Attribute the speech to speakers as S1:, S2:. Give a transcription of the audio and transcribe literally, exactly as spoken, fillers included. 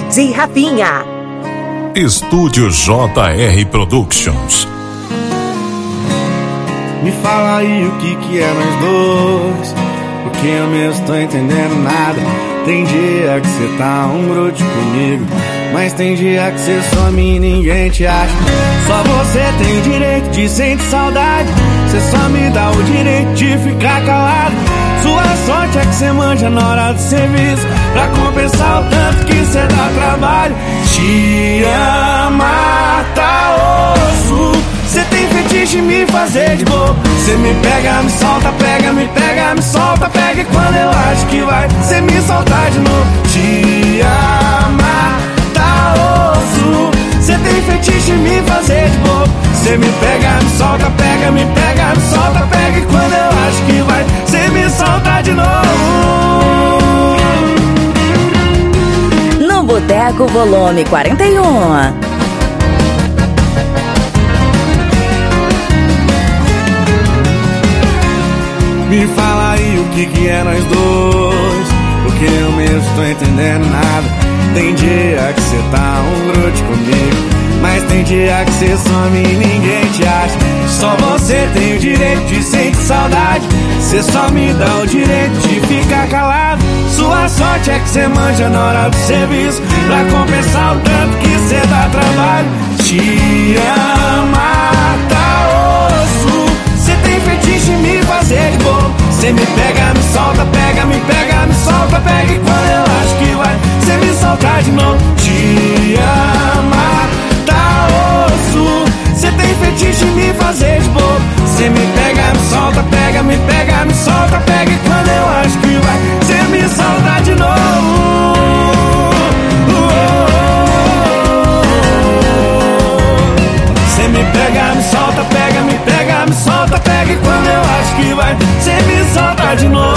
S1: e Rafinha.
S2: Estúdio J R Productions.
S3: Me fala aí o que que é nós dois, porque eu mesmo tô entendendo nada. Tem dia que cê tá um brote comigo, mas tem dia que cê some e ninguém te acha. Só você tem o direito de sentir saudade, cê só me dá o direito de ficar calado. Sua sorte é que cê manja na hora do serviço, pra compensar o tanto que cê dá trabalho. Te ama, tá osso. Cê tem fetiche em me fazer de bobo. Cê me pega, me solta, pega, me pega, me solta, pega. E quando eu acho que vai, cê me solta de novo. Te ama, tá osso. Cê tem fetiche em me fazer de bobo. Cê me pega, me solta, pega, me pega, me solta, pega. E quando eu acho que vai, cê me solta de novo.
S1: No Boteco Volume quarenta e um.
S3: Me fala aí o que que é nós dois, porque eu mesmo tô entendendo nada. Tem dia que cê tá um brote comigo, mas tem dia que cê some e ninguém te acha. Só você tem o direito de sentir saudade, cê só me dá o direito de ficar calado. Sua sorte é que cê manja na hora do serviço, pra compensar o tanto que cê dá trabalho. Te ama, tá osso. Cê tem fetiche em me fazer de bobo. Cê me pega, me solta, pega, me pega, me solta, pega. E quando eu acho que vai, cê me solta de novo. Te ama, tá osso. Cê tem fetiche em me fazer de bobo. Cê me pega, me solta, pega, me pega, me solta, pega. E quando eu acho que vai, cê me solta de novo. Cê me pega, me solta, pega, me pega, me solta, pega. E quando eu acho que vai, cê me solta de novo.